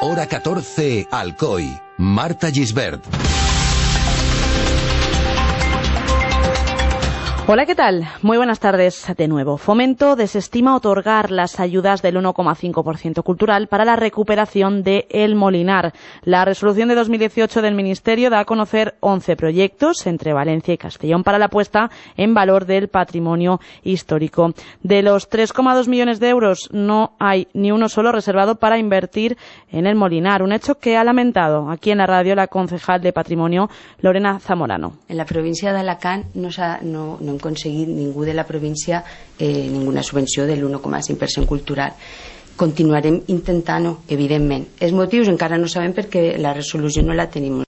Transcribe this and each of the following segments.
Hora 14, Alcoy. Marta Gisbert. Hola, ¿qué tal? Muy buenas tardes de nuevo. Fomento desestima otorgar las ayudas del 1,5% cultural para la recuperación de El Molinar. La resolución de 2018 del Ministerio da a conocer 11 proyectos entre Valencia y Castellón para la puesta en valor del patrimonio histórico. De los 3,2 millones de euros no hay ni uno solo reservado para invertir en El Molinar, un hecho que ha lamentado aquí en la radio la concejal de Patrimonio, Lorena Zamorano. En la província d'Alacant no hem aconseguit ningú de la província ninguna subvenció del 1,5% cultural. Continuarem intentant-ho, evidentment. Els motius encara no sabem perquè la resolució no la tenim.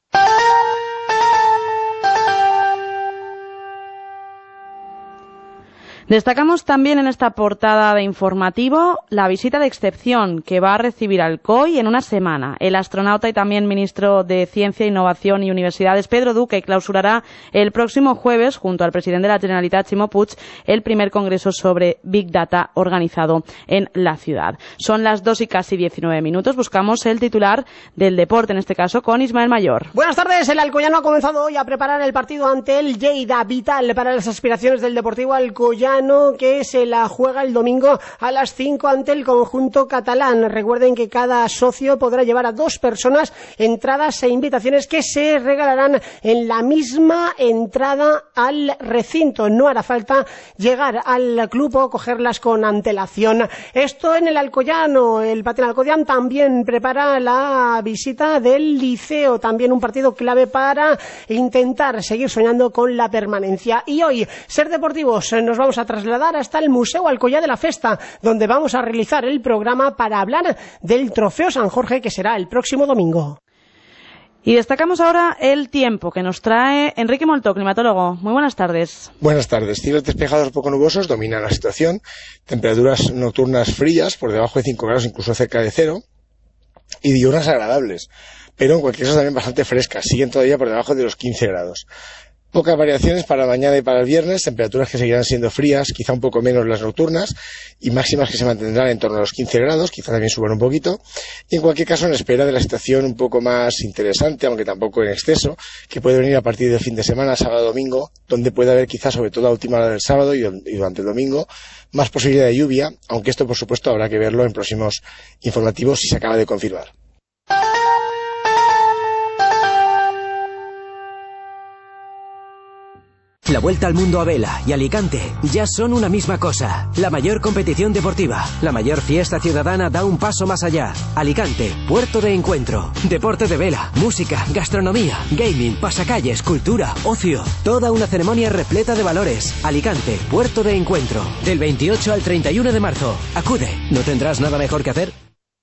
Destacamos también en esta portada de informativo la visita de excepción que va a recibir Alcoy en una semana. El astronauta y también ministro de Ciencia, Innovación y Universidades, Pedro Duque, clausurará el próximo jueves, junto al presidente de la Generalitat, Ximo Puig, el primer congreso sobre Big Data organizado en la ciudad. Son las 2 y casi 19 minutos. Buscamos el titular del deporte, en este caso con Ismael Mayor. Buenas tardes. El alcoyano ha comenzado hoy a preparar el partido ante el Lleida, vital para las aspiraciones del Deportivo Alcoyano, que se la juega el domingo a las 5 ante el conjunto catalán. Recuerden que cada socio podrá llevar a 2 personas, entradas e invitaciones que se regalarán en la misma entrada al recinto. No hará falta llegar al club o cogerlas con antelación. Esto en el Alcoyano. El Patín Alcoyano también prepara la visita del Liceo, también un partido clave para intentar seguir soñando con la permanencia. Y hoy, Ser Deportivos, nos vamos a trasladar hasta el Museu Alcoyà de la Festa, donde vamos a realizar el programa para hablar del Trofeo San Jorge, que será el próximo domingo. Y destacamos ahora el tiempo que nos trae Enrique Molto, climatólogo. Muy buenas tardes. Buenas tardes. Cielos despejados poco nubosos dominan la situación. Temperaturas nocturnas frías, por debajo de 5 grados, incluso cerca de 0. Y diurnas agradables, pero en cualquier caso también bastante frescas. Siguen todavía por debajo de los 15 grados. Pocas variaciones para mañana y para el viernes, temperaturas que seguirán siendo frías, quizá un poco menos las nocturnas, y máximas que se mantendrán en torno a los 15 grados, quizá también suban un poquito, y en cualquier caso en espera de la situación un poco más interesante, aunque tampoco en exceso, que puede venir a partir del fin de semana, sábado-domingo, donde puede haber quizá sobre todo a última hora del sábado y durante el domingo, más posibilidad de lluvia, aunque esto por supuesto habrá que verlo en próximos informativos si se acaba de confirmar. La Vuelta al Mundo a vela y Alicante ya son una misma cosa. La mayor competición deportiva, la mayor fiesta ciudadana da un paso más allá. Alicante, puerto de encuentro. Deporte de vela, música, gastronomía, gaming, pasacalles, cultura, ocio. Toda una ceremonia repleta de valores. Alicante, puerto de encuentro. Del 28 al 31 de marzo. Acude, ¿no tendrás nada mejor que hacer?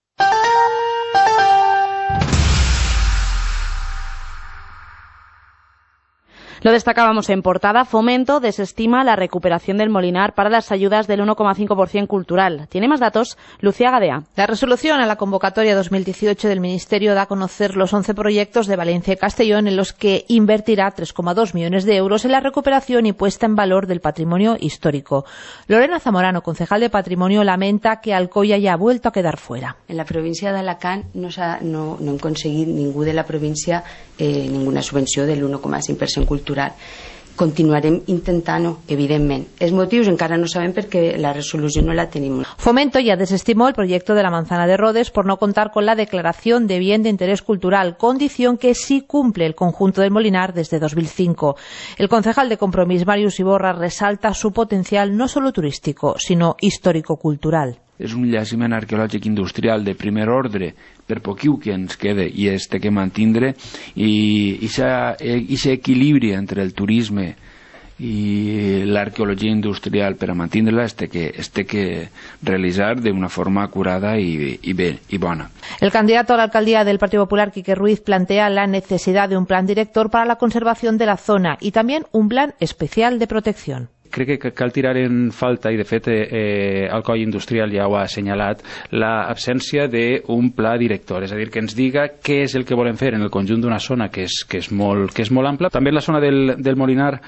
Lo destacábamos en portada. Fomento desestima la recuperación del Molinar para las ayudas del 1,5% cultural. Tiene más datos Lucía Gadea. La resolución a la convocatoria 2018 del Ministerio da a conocer los 11 proyectos de Valencia y Castellón en los que invertirá 3,2 millones de euros en la recuperación y puesta en valor del patrimonio histórico. Lorena Zamorano, concejal de Patrimonio, lamenta que Alcoy haya vuelto a quedar fuera. En la província d'Alacant no hem aconseguit ningú de la província ninguna subvenció del 1,5% cultural. Continuarem intentant-ho, evidentment. Els motius encara no sabem perquè la resolució no la tenim. Fomento ya desestimó el proyecto de la Manzana de Rodes por no contar con la declaración de bien de interés cultural, condición que sí cumple el conjunto del Molinar desde 2005. El concejal de Compromís, Màrius Iborra, resalta su potencial no solo turístico, sino histórico-cultural. És un jaciment arqueològic industrial de primer ordre, per poquiu que ens quede, i es té que mantindre, i aquest equilibri entre el turisme i l'arqueologia industrial per a mantindre-la es té que realitzar d'una forma acurada i bona. El candidato a la alcaldía del Partido Popular, Quique Ruiz, plantea la necesidad de un plan director para la conservación de la zona y también un plan especial de protección. crec que cal tirar en falta, i de fet Alcoi Industrial ja ho ha assenyalat, l'absència d'un pla director, és a dir, que ens diga què és el que volem fer en el conjunt d'una zona que és molt ampla. També en la zona del Molinar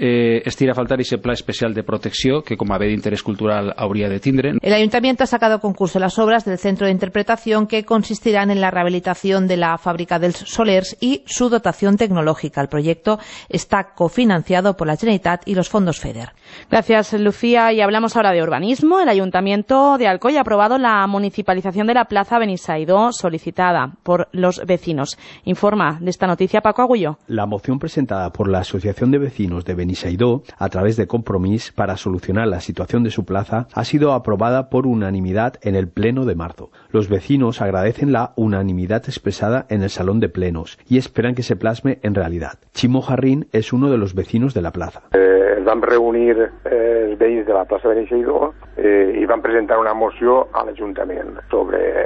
es tira a faltar ese pla especial de protecció que com a bé d'interès cultural hauria de tindre. El Ayuntamiento ha sacado a concurso las obras del centro de interpretación que consistirán en la rehabilitación de la fábrica dels Solers y su dotación tecnológica. El proyecto está cofinanciado por la Generalitat y los fondos FEDER. Gracias, Lucía. Y hablamos ahora de urbanismo. El Ayuntamiento de Alcoy ha aprobado la municipalización de la Plaza Benisaidó solicitada por los vecinos. Informa de esta noticia Paco Agullo. La moción presentada por la Asociación de Vecinos de Benisaidó a través de Compromís para solucionar la situación de su plaza ha sido aprobada por unanimidad en el Pleno de marzo. Los vecinos agradecen la unanimidad expresada en el Salón de Plenos y esperan que se plasme en realidad. Chimo Jarrín es uno de los vecinos de la plaza. Vam reunir els veïns de la plaça Benisaidó i van presentar una moció a l'Ajuntament sobre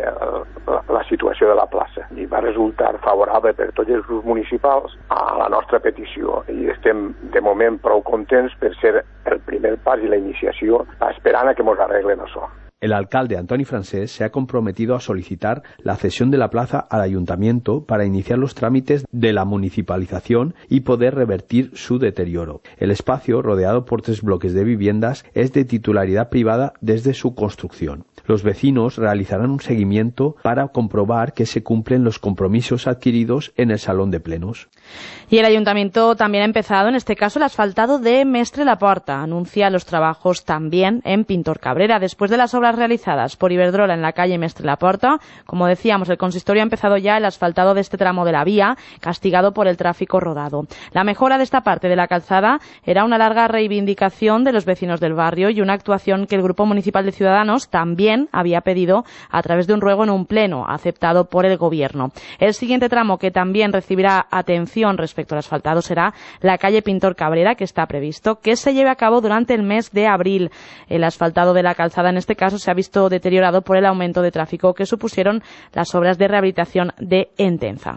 la situació de la plaça i va resultar favorable per tots els grups municipals a la nostra petició i estem de moment prou contents per ser el primer pas i la iniciació esperant a que ens arreglen això. El alcalde Antoni Francés se ha comprometido a solicitar la cesión de la plaza al ayuntamiento para iniciar los trámites de la municipalización y poder revertir su deterioro. El espacio, rodeado por 3 bloques de viviendas, es de titularidad privada desde su construcción. Los vecinos realizarán un seguimiento para comprobar que se cumplen los compromisos adquiridos en el Salón de Plenos. Y el Ayuntamiento también ha empezado, en este caso, el asfaltado de Mestre la Porta. Anuncia los trabajos también en Pintor Cabrera. Después de las obras realizadas por Iberdrola en la calle Mestre la Porta, como decíamos, el consistorio ha empezado ya el asfaltado de este tramo de la vía, castigado por el tráfico rodado. La mejora de esta parte de la calzada era una larga reivindicación de los vecinos del barrio y una actuación que el Grupo Municipal de Ciudadanos también había pedido a través de un ruego en un pleno, aceptado por el Gobierno. El siguiente tramo que también recibirá atención respecto al asfaltado será la calle Pintor Cabrera, que está previsto que se lleve a cabo durante el mes de abril. El asfaltado de la calzada, en este caso, se ha visto deteriorado por el aumento de tráfico que supusieron las obras de rehabilitación de Entenza.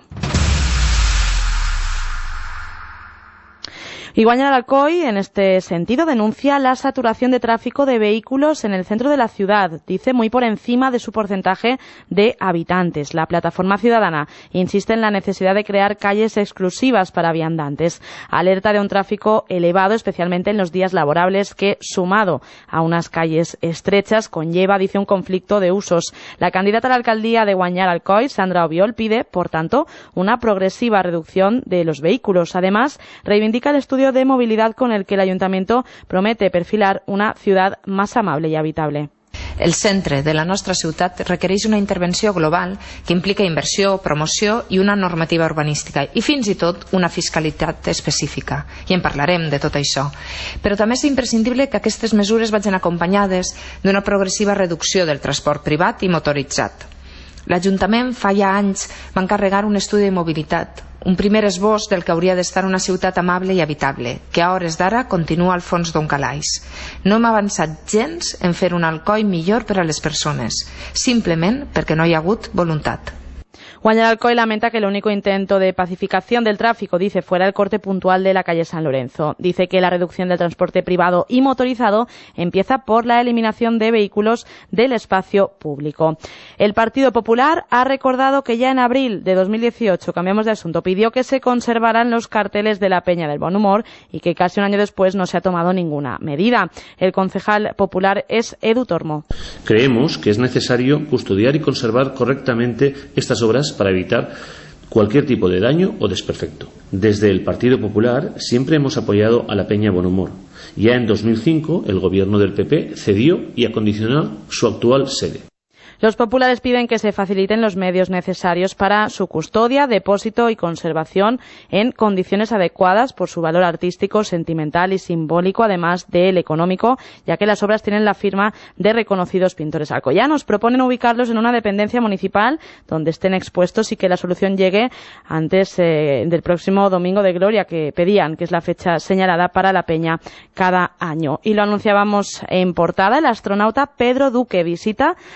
Y Guanyar Alcoy, en este sentido, denuncia la saturación de tráfico de vehículos en el centro de la ciudad. Dice muy por encima de su porcentaje de habitantes. La plataforma ciudadana insiste en la necesidad de crear calles exclusivas para viandantes. Alerta de un tráfico elevado, especialmente en los días laborables, que, sumado a unas calles estrechas, conlleva, dice, un conflicto de usos. La candidata a la alcaldía de Guanyar Alcoy, Sandra Obiol, pide, por tanto, una progresiva reducción de los vehículos. Además, reivindica el estudio de movilidad con el que el Ayuntamiento promete perfilar una ciudad más amable y habitable. El centre de la nostra ciutat requereix una intervenció global que implica inversió, promoció i una normativa urbanística i fins i tot una fiscalitat específica. I en parlarem de tot això. Però també és imprescindible que aquestes mesures vagin acompanyades d'una progressiva reducció del transport privat i motoritzat. L'Ajuntament fa ja anys va encarregar un estudi de mobilitat, un primer esbós del que hauria d'estar una ciutat amable i habitable, que a hores d'ara continua al fons d'un calaix. No hem avançat gens en fer un Alcoi millor per a les persones, simplement perquè no hi ha hagut voluntat. Guanyar Alcoy lamenta que el único intento de pacificación del tráfico, dice, fuera el corte puntual de la calle San Lorenzo. Dice que la reducción del transporte privado y motorizado empieza por la eliminación de vehículos del espacio público. El Partido Popular ha recordado que ya en abril de 2018, cambiamos de asunto, pidió que se conservaran los carteles de la Peña del Bon Humor y que casi un año después no se ha tomado ninguna medida. El concejal popular es Edu Tormo. Creemos que es necesario custodiar y conservar correctamente estas obras para evitar cualquier tipo de daño o desperfecto. Desde el Partido Popular siempre hemos apoyado a la Peña Bon Humor. Ya en 2005 el gobierno del PP cedió y acondicionó su actual sede. Los populares piden que se faciliten los medios necesarios para su custodia, depósito y conservación en condiciones adecuadas por su valor artístico, sentimental y simbólico, además del económico, ya que las obras tienen la firma de reconocidos pintores alcoyanos. Proponen ubicarlos en una dependencia municipal donde estén expuestos y que la solución llegue antes del próximo Domingo de Gloria, que pedían, que es la fecha señalada para la Peña cada año. Y lo anunciábamos en portada, el astronauta Pedro Duque visita la semana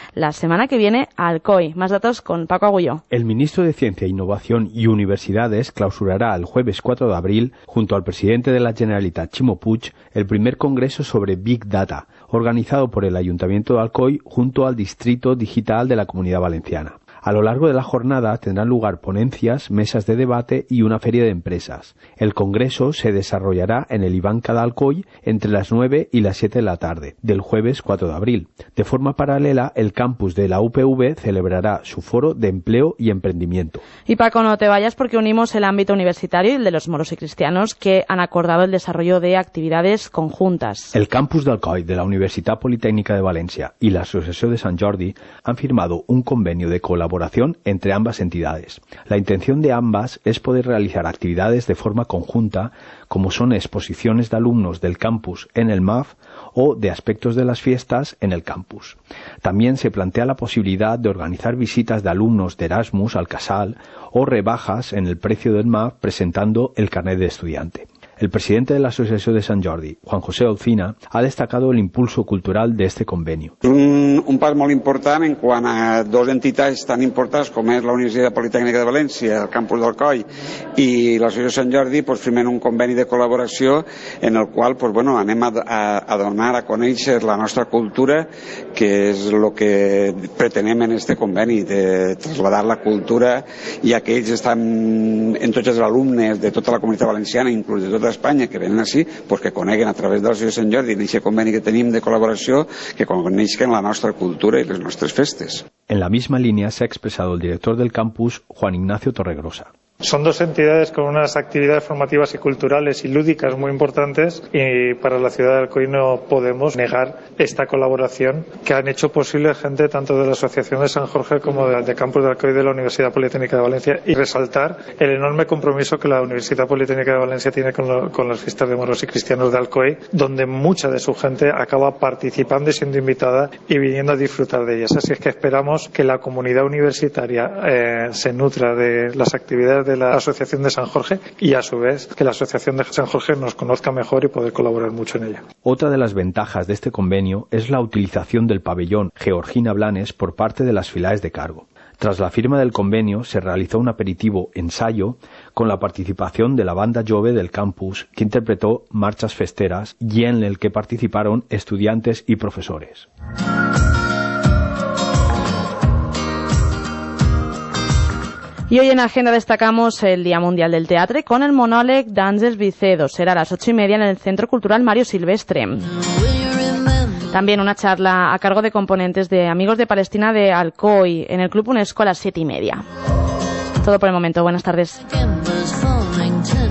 semana que viene a Alcoy. Más datos con Paco Agulló. El ministro de Ciencia, Innovación y Universidades clausurará el jueves 4 de abril, junto al presidente de la Generalitat, Ximo Puig, el primer congreso sobre Big Data, organizado por el Ayuntamiento de Alcoy junto al Distrito Digital de la Comunidad Valenciana. A lo largo de la jornada tendrán lugar ponencias, mesas de debate y una feria de empresas. El congreso se desarrollará en el Ivanka de Alcoy entre las 9 y las 7 de la tarde, del jueves 4 de abril. De forma paralela, el campus de la UPV celebrará su foro de empleo y emprendimiento. Y Paco, no te vayas porque unimos el ámbito universitario y el de los moros y cristianos, que han acordado el desarrollo de actividades conjuntas. El campus de Alcoy de la Universitat Politécnica de Valencia y la Asociación de Sant Jordi han firmado un convenio de colaboración entre ambas entidades. La intención de ambas es poder realizar actividades de forma conjunta, como son exposiciones de alumnos del campus en el MAF o de aspectos de las fiestas en el campus. También se plantea la posibilidad de organizar visitas de alumnos de Erasmus al Casal o rebajas en el precio del MAF presentando el carnet de estudiante. El presidente de la Asociación de Sant Jordi, Juan José Olcina, ha destacado el impulso cultural de este convenio. Un pas molt important en quant a dos entitats tan importants com és la Universitat Politècnica de València, el campus d'Alcoi i l'Associació de Sant Jordi, firmen un conveni de col·laboració en el qual anem a donar a conèixer la nostra cultura, que és el que pretenem en este conveni, de trasladar la cultura, ja que ells estan en tots els alumnes de tota la comunitat valenciana, inclús de tota Espanya, que venen així, que coneguen a través de l'Associació de Sant Jordi, en aquest conveni que tenim de col·laboració, que coneixen la nostra cultura y las nuestras festes. En la misma línea se ha expresado el director del campus, Juan Ignacio Torregrosa. Son dos entidades con unas actividades formativas y culturales y lúdicas muy importantes, y para la ciudad de Alcoy no podemos negar esta colaboración que han hecho posible gente tanto de la Asociación de San Jorge como de Campus de Alcoy de la Universidad Politécnica de Valencia, y resaltar el enorme compromiso que la Universidad Politécnica de Valencia tiene con las fiestas de moros y cristianos de Alcoy, donde mucha de su gente acaba participando y siendo invitada y viniendo a disfrutar de ellas. Así es que esperamos que la comunidad universitaria se nutra de las actividades de la Asociación de San Jorge y a su vez que la Asociación de San Jorge nos conozca mejor y poder colaborar mucho en ella. Otra de las ventajas de este convenio es la utilización del pabellón Georgina Blanes por parte de las filaes de cargo. Tras la firma del convenio se realizó un aperitivo ensayo con la participación de la banda jove del campus, que interpretó marchas festeras y en el que participaron estudiantes y profesores. Y hoy en Agenda destacamos el Día Mundial del Teatre con el monòleg d'Àngels Vicedo. Será a las 8:30 en el Centro Cultural Mario Silvestre. También una charla a cargo de componentes de Amigos de Palestina de Alcoy en el Club UNESCO a las 7:30. Todo por el momento. Buenas tardes.